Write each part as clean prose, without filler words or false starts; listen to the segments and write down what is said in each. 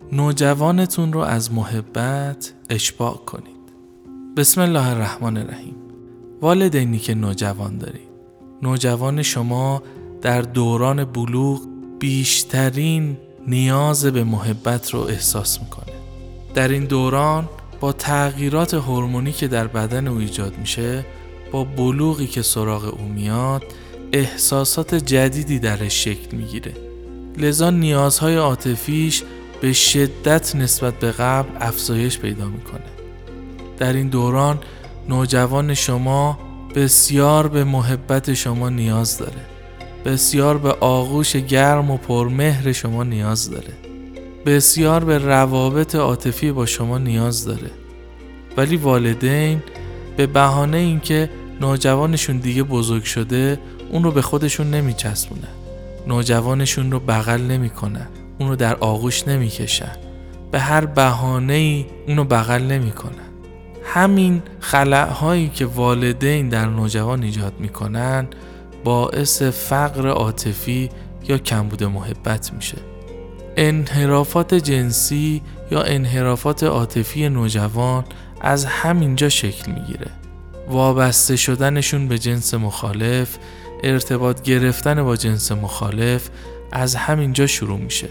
نوجوانتون رو از محبت اشباع کنید. بسم الله الرحمن الرحیم. والدینی که نوجوان دارید، نوجوان شما در دوران بلوغ بیشترین نیاز به محبت رو احساس میکنه. در این دوران با تغییرات هورمونی که در بدن او ایجاد میشه، با بلوغی که سراغ او میاد، احساسات جدیدی درش شکل میگیره. لذا نیازهای عاطفیش به شدت نسبت به قبل افزایش پیدا میکنه. در این دوران نوجوان شما بسیار به محبت شما نیاز داره. بسیار به آغوش گرم و پرمهر شما نیاز داره. بسیار به روابط عاطفی با شما نیاز داره. ولی والدین به بهانه اینکه نوجوانشون دیگه بزرگ شده، اون رو به خودشون نمیچسبونن. نوجوانشون رو بغل نمیکنن. اون رو در آغوش نمیکشن. به هر بهانه‌ای اون رو بغل نمیکنن. همین خلأهایی که والدین در نوجوان ایجاد میکنن باعث فقر عاطفی یا کمبود محبت میشه. انحرافات جنسی یا انحرافات عاطفی نوجوان از همینجا شکل میگیره. وابسته شدنشون به جنس مخالف، ارتباط گرفتن با جنس مخالف از همینجا شروع میشه.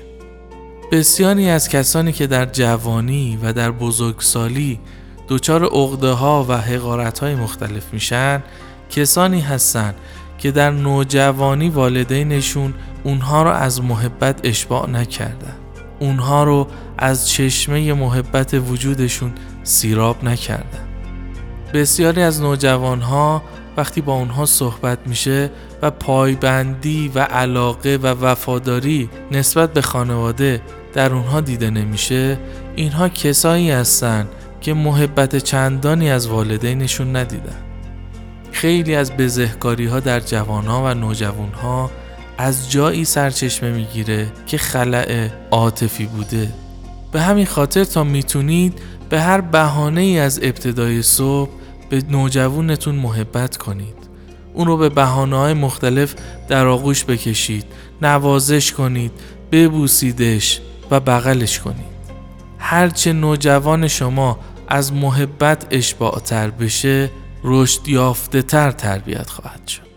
بسیاری از کسانی که در جوانی و در بزرگسالی دچار عقده‌ها و حقارت‌های مختلف میشن، کسانی هستن که در نوجوانی والدینشون اونها رو از محبت اشباع نکردن. اونها رو از چشمه محبت وجودشون سیراب نکردن. بسیاری از نوجوانها وقتی با اونها صحبت میشه و پایبندی و علاقه و وفاداری نسبت به خانواده در اونها دیده نمیشه، اینها کسایی هستن که محبت چندانی از والدینشون ندیدن. خیلی از بزهکاری ها در جوانها و نوجوانها از جایی سرچشمه میگیره که خلأ عاطفی بوده. به همین خاطر تا میتونید به هر بهانه ای از ابتدای صبح به نوجوانتون محبت کنید. اون رو به بهانه‌های مختلف در آغوش بکشید، نوازش کنید، ببوسیدش و بغلش کنید. هرچه نوجوان شما از محبت اشباع تر بشه، رشد یافته تر تربیت خواهد شد.